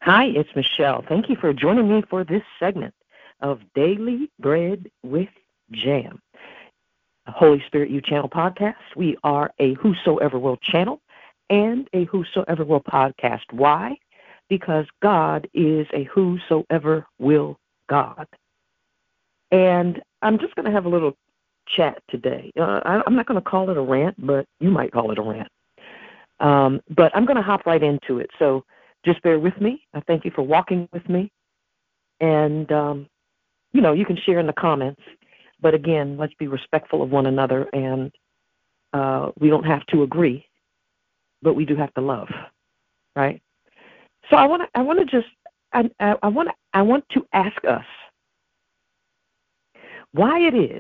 Hi, it's Michelle. Thank you for joining me for this segment of Daily Bread with Jam, a Holy Spirit U Channel podcast. We are a Whosoever Will channel and a Whosoever Will podcast. Why? Because God is a Whosoever Will God. And I'm just going to have a little chat today. I'm not going to call it a rant, but you might call it a rant. But I'm going to hop right into it. So just bear with me. I thank you for walking with me. And, you can share in the comments. But again, let's be respectful of one another. And we don't have to agree, but we do have to love, right? So I want to ask us why it is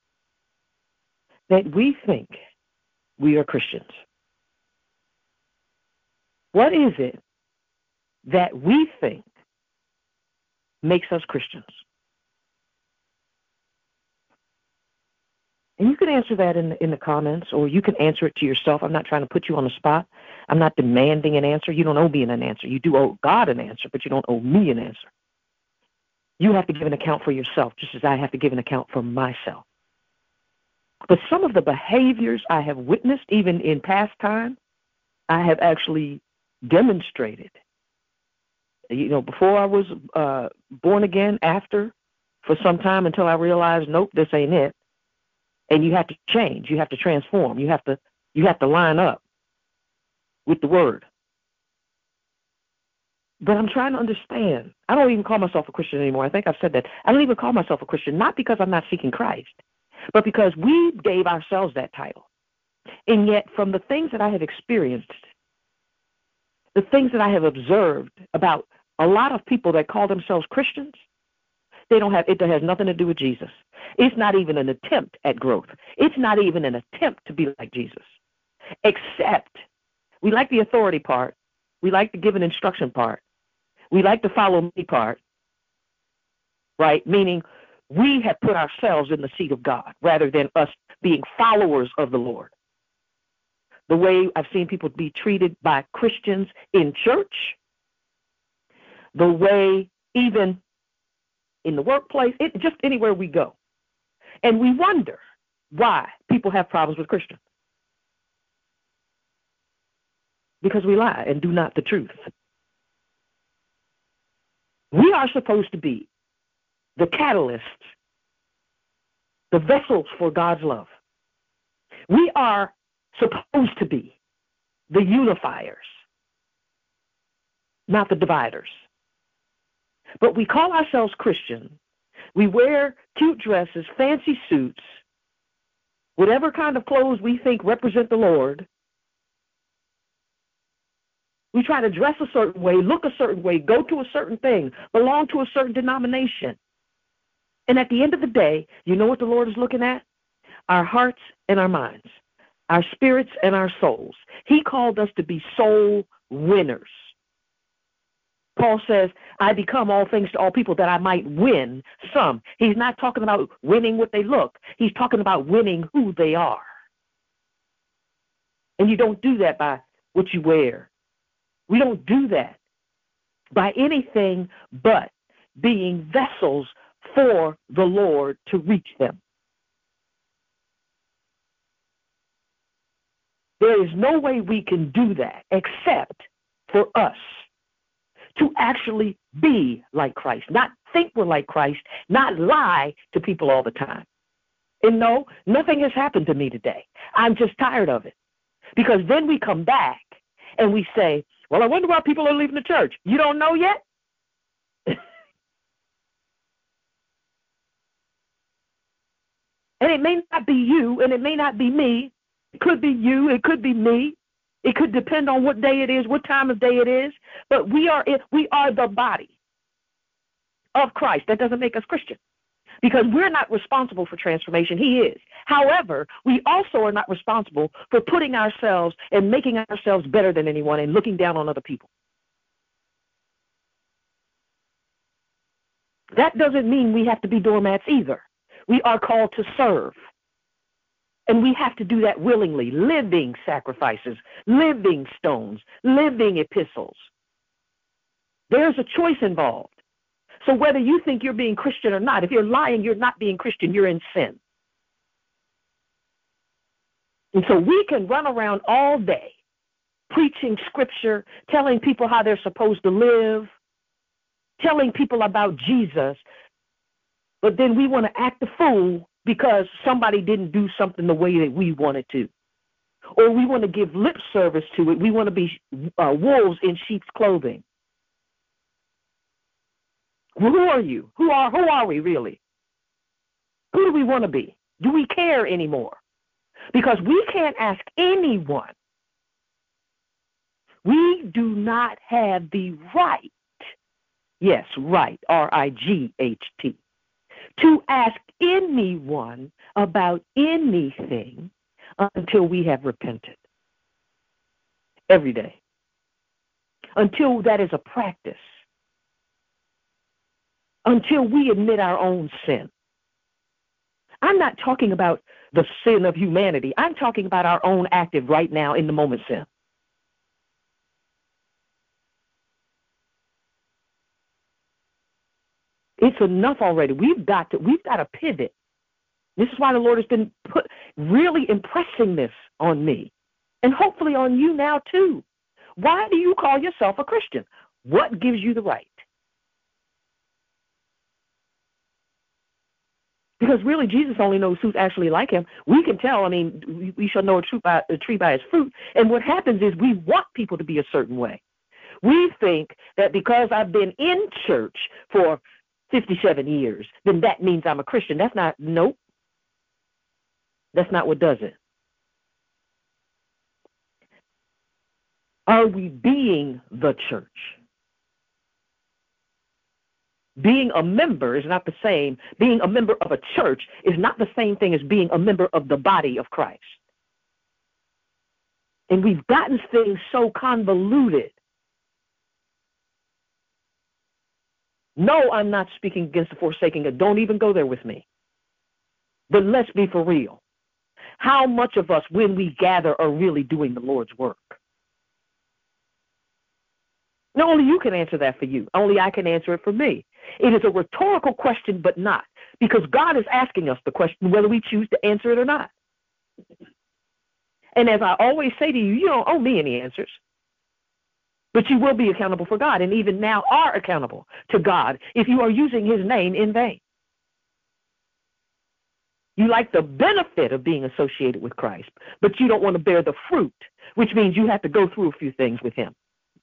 that we think we are Christians. What is it that we think makes us Christians? And you can answer that in the comments, or you can answer it to yourself. I'm not trying to put you on the spot. I'm not demanding an answer. You don't owe me an answer. You do owe God an answer, but you don't owe me an answer. You have to give an account for yourself, just as I have to give an account for myself. But some of the behaviors I have witnessed, even in past time, I have actually demonstrated. Before I was born again, after, for some time until I realized, nope, this ain't it. And you have to change. You have to transform. You have to line up with the word. But I'm trying to understand. I don't even call myself a Christian anymore. I think I've said that. I don't even call myself a Christian, not because I'm not seeking Christ, but because we gave ourselves that title. And yet, from the things that I have experienced, the things that I have observed about a lot of people that call themselves Christians, it has nothing to do with Jesus. It's not even an attempt at growth. It's not even an attempt to be like Jesus. Except we like the authority part. We like the give an instruction part. We like the follow me part, right? Meaning we have put ourselves in the seat of God rather than us being followers of the Lord. The way I've seen people be treated by Christians in church, the way even in the workplace, just anywhere we go. And we wonder why people have problems with Christians. Because we lie and do not the truth. We are supposed to be the catalysts, the vessels for God's love. We are supposed to be the unifiers, not the dividers. But we call ourselves Christian. We wear cute dresses, fancy suits, whatever kind of clothes we think represent the Lord. We try to dress a certain way, look a certain way, go to a certain thing, belong to a certain denomination. And at the end of the day, you know what the Lord is looking at? Our hearts and our minds, our spirits and our souls. He called us to be soul winners. Paul says, I become all things to all people that I might win some. He's not talking about winning what they look. He's talking about winning who they are. And you don't do that by what you wear. We don't do that by anything but being vessels for the Lord to reach them. There is no way we can do that except for us to actually be like Christ, not think we're like Christ, not lie to people all the time. And no, nothing has happened to me today. I'm just tired of it. Because then we come back and we say, well, I wonder why people are leaving the church. You don't know yet? And it may not be you, and it may not be me. It could be you. It could be me. It could depend on what day it is, what time of day it is. But we are the body of Christ. That doesn't make us Christian because we're not responsible for transformation. He is. However, we also are not responsible for putting ourselves and making ourselves better than anyone and looking down on other people. That doesn't mean we have to be doormats either. We are called to serve. And we have to do that willingly, living sacrifices, living stones, living epistles. There's a choice involved. So whether you think you're being Christian or not, if you're lying, you're not being Christian, you're in sin. And so we can run around all day preaching scripture, telling people how they're supposed to live, telling people about Jesus, but then we want to act the fool because somebody didn't do something the way that we wanted to. Or we want to give lip service to it. We want to be wolves in sheep's clothing. Well, who are you? Who are we really? Who do we want to be? Do we care anymore? Because we can't ask anyone. We do not have the right, yes, right, R-I-G-H-T, to ask anyone about anything until we have repented. Every day. Until that is a practice. Until we admit our own sin. I'm not talking about the sin of humanity. I'm talking about our own active right now in the moment sin. It's enough already. We've got to pivot. This is why the Lord has been really impressing this on me, and hopefully on you now too. Why do you call yourself a Christian? What gives you the right? Because really, Jesus only knows who's actually like him. We can tell. I mean, we shall know a tree by its fruit. And what happens is we want people to be a certain way. We think that because I've been in church for 57 years, then that means I'm a Christian. Nope. That's not what does it. Are we being the church? Being a member is not the same. Being a member of a church is not the same thing as being a member of the body of Christ. And we've gotten things so convoluted. No, I'm not speaking against the forsaking it. Don't even go there with me. But let's be for real. How much of us, when we gather, are really doing the Lord's work? Not only you can answer that for you. Only I can answer it for me. It is a rhetorical question, but not. Because God is asking us the question whether we choose to answer it or not. And as I always say to you, you don't owe me any answers. But you will be accountable for God, and even now are accountable to God if you are using his name in vain. You like the benefit of being associated with Christ, but you don't want to bear the fruit, which means you have to go through a few things with him.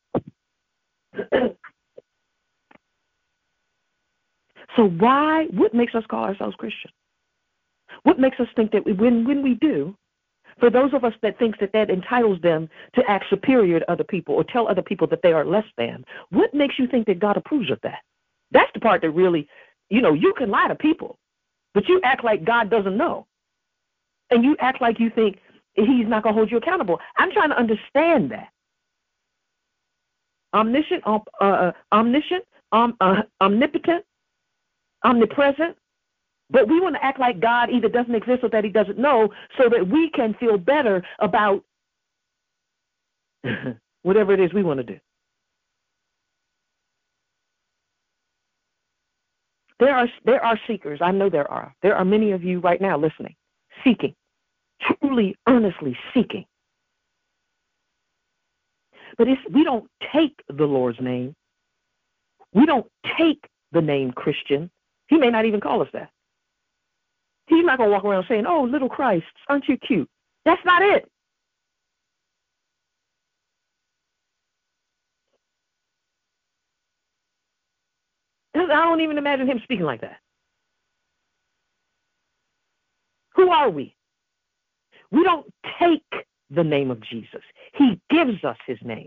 So what makes us call ourselves Christian? What makes us think that when we do, for those of us that thinks that entitles them to act superior to other people or tell other people that they are less than, what makes you think that God approves of that? That's the part that really, you can lie to people, but you act like God doesn't know. And you act like you think he's not going to hold you accountable. I'm trying to understand that. Omniscient, omnipotent, omnipresent. But we want to act like God either doesn't exist or that he doesn't know so that we can feel better about whatever it is we want to do. There are seekers. I know there are. There are many of you right now listening, seeking, truly, earnestly seeking. But we don't take the Lord's name. We don't take the name Christian. He may not even call us that. He's not going to walk around saying, oh, little Christ, aren't you cute? That's not it. I don't even imagine him speaking like that. Who are we? We don't take the name of Jesus. He gives us his name.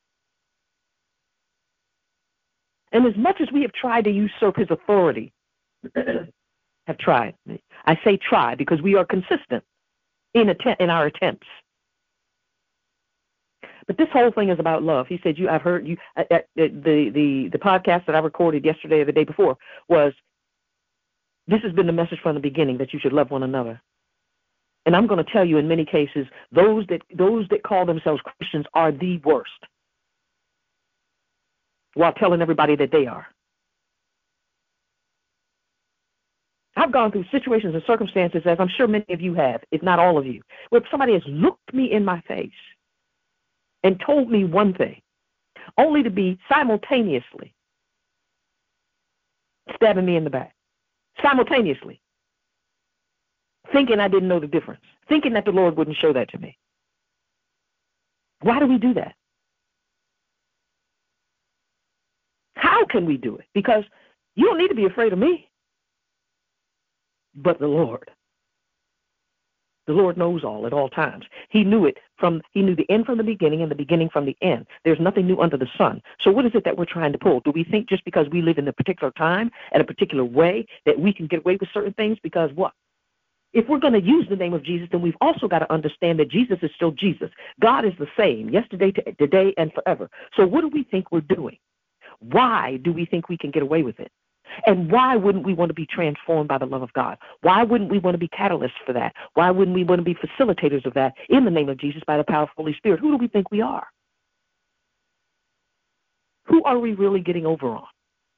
And as much as we have tried to usurp his authority, have tried. I say try because we are consistent in our attempts. But this whole thing is about love. He said, I've heard you, the podcast that I recorded yesterday or the day before was, this has been the message from the beginning, that you should love one another. And I'm going to tell you, in many cases, those that call themselves Christians are the worst. while telling everybody that they are. I've gone through situations and circumstances, as I'm sure many of you have, if not all of you, where somebody has looked me in my face and told me one thing, only to be simultaneously stabbing me in the back. Simultaneously. Thinking I didn't know the difference. Thinking that the Lord wouldn't show that to me. Why do we do that? How can we do it? Because you don't need to be afraid of me, but the Lord. The Lord knows all at all times. He knew the end from the beginning and the beginning from the end. There's nothing new under the sun. So what is it that we're trying to pull? Do we think just because we live in a particular time and a particular way that we can get away with certain things? Because what? If we're going to use the name of Jesus, then we've also got to understand that Jesus is still Jesus. God is the same yesterday, today, and forever. So what do we think we're doing? Why do we think we can get away with it? And why wouldn't we want to be transformed by the love of God? Why wouldn't we want to be catalysts for that? Why wouldn't we want to be facilitators of that in the name of Jesus by the power of the Holy Spirit? Who do we think we are? Who are we really getting over on?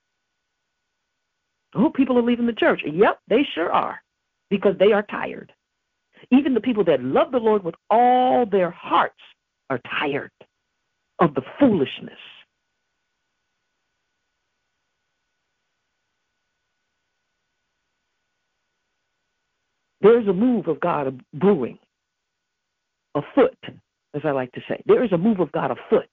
Oh, people are leaving the church. Yep, they sure are, because they are tired. Even the people that love the Lord with all their hearts are tired of the foolishness. There's a move of God brewing, afoot, as I like to say. There is a move of God afoot.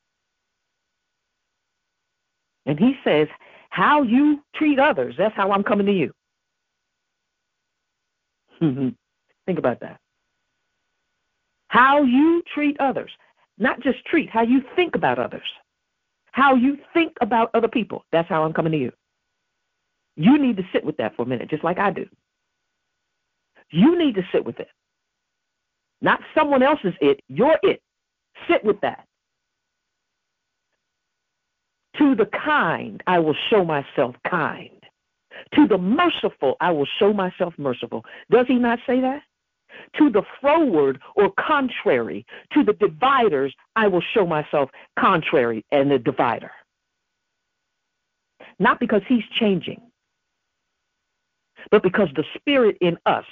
And he says, how you treat others, that's how I'm coming to you. Think about that. How you treat others. Not just treat, how you think about others. How you think about other people. That's how I'm coming to you. You need to sit with that for a minute, just like I do. You need to sit with it. Not someone else's it, your it. Sit with that. To the kind, I will show myself kind. To the merciful, I will show myself merciful. Does he not say that? To the froward or contrary, to the dividers, I will show myself contrary and the divider. Not because he's changing, but because the Spirit in us.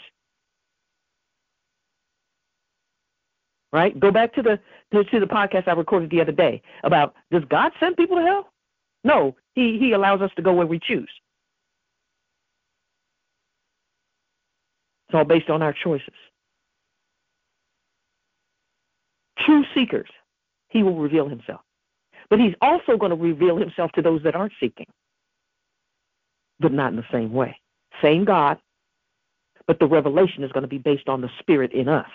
Right? Go back to the podcast I recorded the other day about, does God send people to hell? No, he allows us to go where we choose. It's all based on our choices. True seekers, he will reveal himself. But he's also going to reveal himself to those that aren't seeking, but not in the same way. Same God, but the revelation is going to be based on the Spirit in us.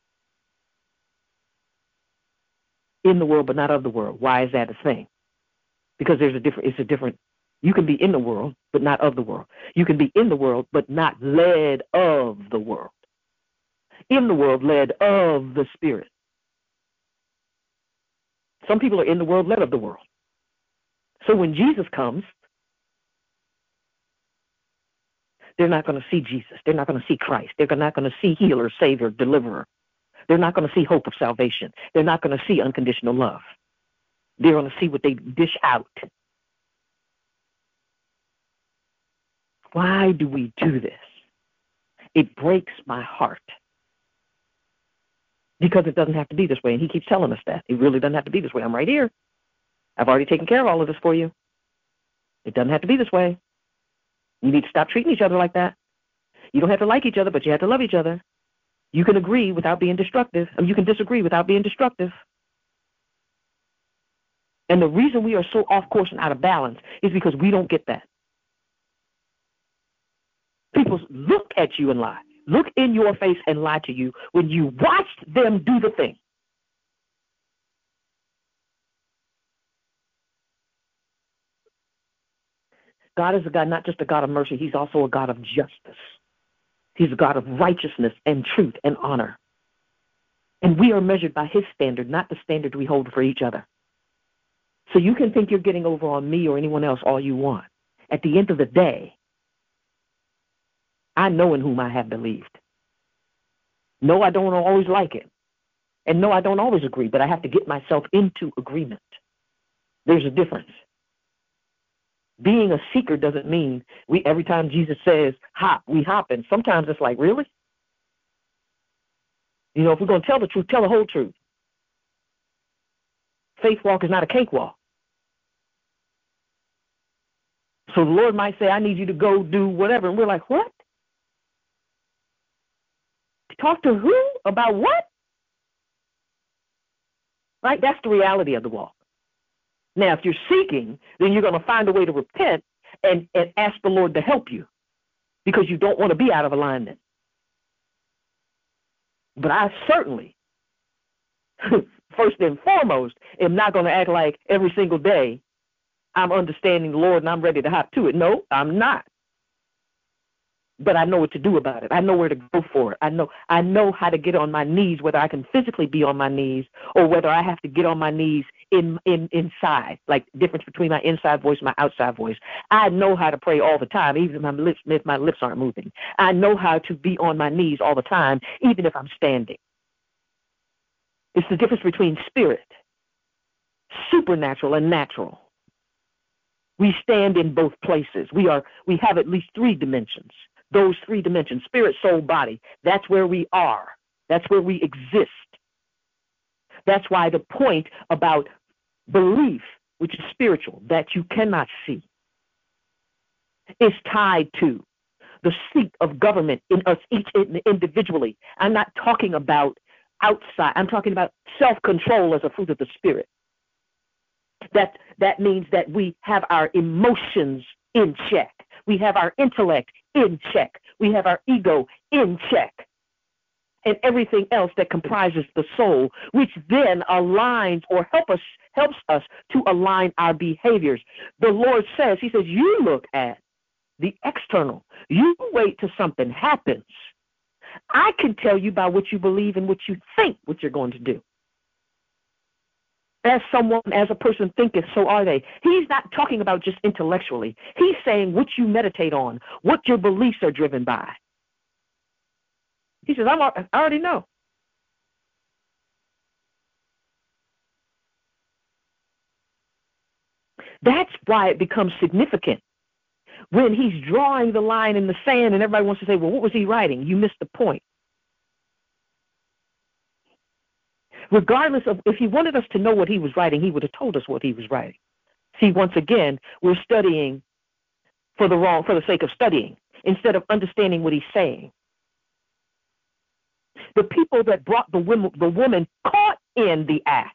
In the world, but not of the world. Why is that a thing? Because it's a different, you can be in the world, but not of the world. You can be in the world, but not led of the world. In the world, led of the Spirit. Some people are in the world, led of the world. So when Jesus comes, they're not going to see Jesus. They're not going to see Christ. They're not going to see healer, savior, deliverer. They're not going to see hope of salvation. They're not going to see unconditional love. They're going to see what they dish out. Why do we do this? It breaks my heart. Because it doesn't have to be this way. And he keeps telling us that. It really doesn't have to be this way. I'm right here. I've already taken care of all of this for you. It doesn't have to be this way. You need to stop treating each other like that. You don't have to like each other, but you have to love each other. You can agree without being destructive. You can disagree without being destructive. And the reason we are so off course and out of balance is because we don't get that. People look at you and lie. Look in your face and lie to you when you watched them do the thing. God is a God, not just a God of mercy. He's also a God of justice. He's a God of righteousness and truth and honor. And we are measured by his standard, not the standard we hold for each other. So you can think you're getting over on me or anyone else all you want. At the end of the day, I know in whom I have believed. No, I don't always like it. And no, I don't always agree, but I have to get myself into agreement. There's a difference. Being a seeker doesn't mean every time Jesus says hop, we hop. And sometimes it's like, really? You know, if we're going to tell the truth, tell the whole truth. Faith walk is not a cakewalk. So the Lord might say, I need you to go do whatever. And we're like, what? Talk to who? About what? Right? That's the reality of the walk. Now, if you're seeking, then you're going to find a way to repent and ask the Lord to help you because you don't want to be out of alignment. But I certainly, first and foremost, am not going to act like every single day I'm understanding the Lord and I'm ready to hop to it. No, I'm not. But I know what to do about it. I know where to go for it. I know how to get on my knees, whether I can physically be on my knees or whether I have to get on my knees inside, like the difference between my inside voice and my outside voice. I know how to pray all the time, even if my lips aren't moving. I know how to be on my knees all the time, even if I'm standing. It's the difference between spirit, supernatural, and natural. We stand in both places. We have at least three dimensions. Those three dimensions, spirit, soul, body, that's where we are. That's where we exist. That's why the point about belief, which is spiritual, that you cannot see, is tied to the seat of government in us each individually. I'm not talking about outside. I'm talking about self-control as a fruit of the Spirit. That means that we have our emotions in check. We have our intellect in check. We have our ego in check. And everything else that comprises the soul, which then aligns or helps us to align our behaviors. The Lord says, he says, you look at the external. You wait till something happens. I can tell you by what you believe and what you think what you're going to do. As a person thinketh, so are they. He's not talking about just intellectually. He's saying what you meditate on, what your beliefs are driven by. He says, I already know. That's why it becomes significant when he's drawing the line in the sand and everybody wants to say, well, what was he writing? You missed the point. Regardless of if he wanted us to know what he was writing, he would have told us what he was writing. See, once again, we're studying for the sake of studying instead of understanding what he's saying. The people that brought the woman caught in the act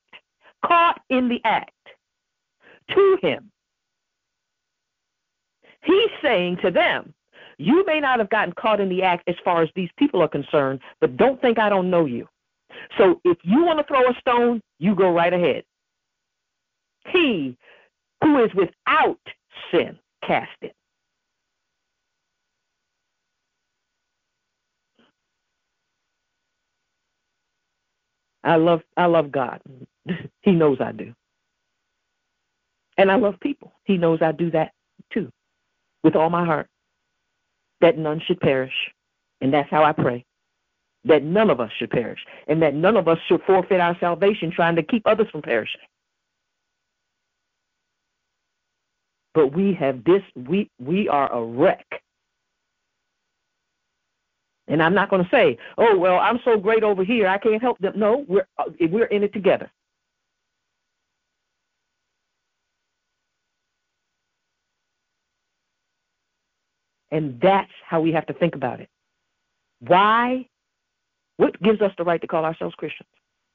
to him. He's saying to them, you may not have gotten caught in the act as far as these people are concerned, but don't think I don't know you. So if you want to throw a stone, you go right ahead. He who is without sin, cast it. I love God. He knows I do. And I love people. He knows I do that too, with all my heart, that none should perish. And that's how I pray, that none of us should perish, and that none of us should forfeit our salvation trying to keep others from perishing. But we are a wreck. And I'm not going to say, oh, well, I'm so great over here, I can't help them. No, we're in it together. And that's how we have to think about it. Why? What gives us the right to call ourselves Christians?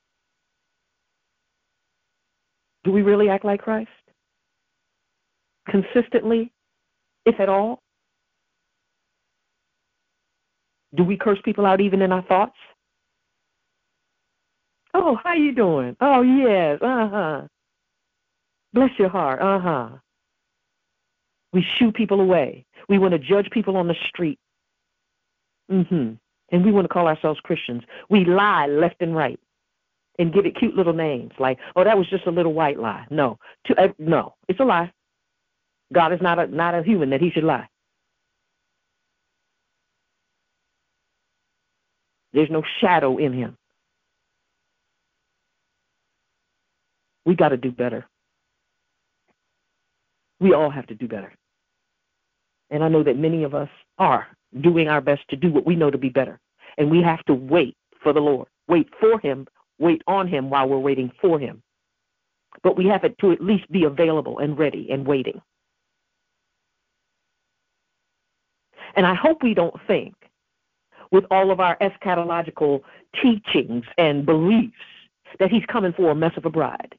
Do we really act like Christ? Consistently, if at all? Do we curse people out even in our thoughts? Oh, how you doing? Oh, yes, Bless your heart, We shoo people away. We want to judge people on the street. And we want to call ourselves Christians. We lie left and right and give it cute little names like, oh, that was just a little white lie. No, no, it's a lie. God is not a human that he should lie. There's no shadow in him. We got to do better. We all have to do better. And I know that many of us are doing our best to do what we know to be better. And we have to wait for the Lord, wait for him, wait on him while we're waiting for him. But we have to at least be available and ready and waiting. And I hope we don't think, with all of our eschatological teachings and beliefs, that he's coming for a mess of a bride.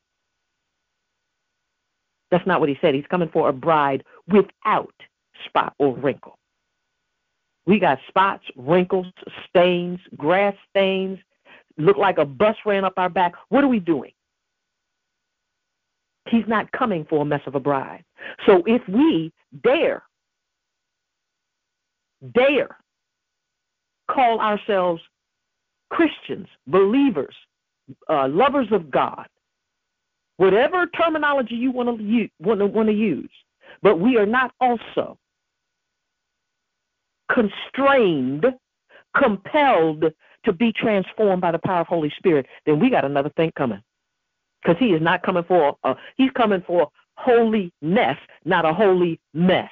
That's not what he said. He's coming for a bride without spot or wrinkle. We got spots, wrinkles, stains, grass stains, look like a bus ran up our back. What are we doing? He's not coming for a mess of a bride. So if we dare call ourselves Christians, believers, lovers of God, whatever terminology you want to use, but we are not also constrained, compelled to be transformed by the power of Holy Spirit, then we got another thing coming. Because he is not coming for, he's coming for holiness, not a holy mess.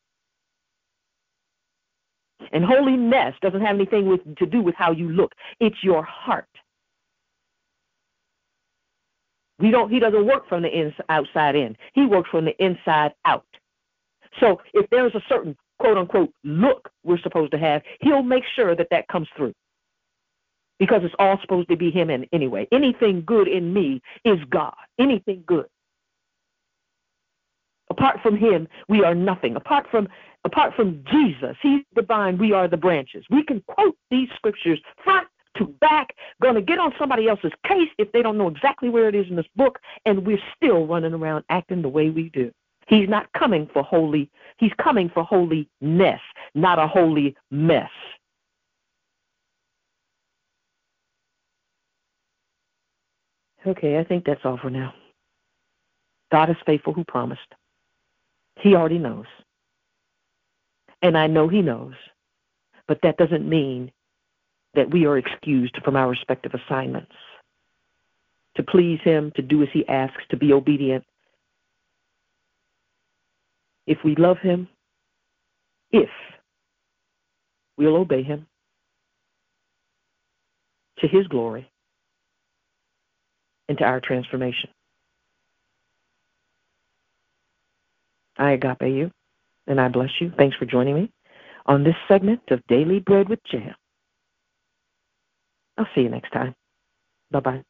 And holiness doesn't have anything to do with how you look. It's your heart. He doesn't work from the outside in. He works from the inside out. So if there's a certain quote-unquote look we're supposed to have, he'll make sure that comes through. Because it's all supposed to be him anyway. Anything good in me is God. Anything good. Apart from him, we are nothing. Apart from Jesus, he's the vine, we are the branches. We can quote these scriptures front to back, going to get on somebody else's case if they don't know exactly where it is in this book, and we're still running around acting the way we do. He's not coming for holy. He's coming for holiness, not a holy mess. Okay, I think that's all for now. God is faithful who promised. He already knows. And I know he knows. But that doesn't mean that we are excused from our respective assignments. To please him, to do as he asks, to be obedient. If we love him, if we'll obey him to his glory and to our transformation. I agape you, and I bless you. Thanks for joining me on this segment of Daily Bread with Jam. I'll see you next time. Bye-bye.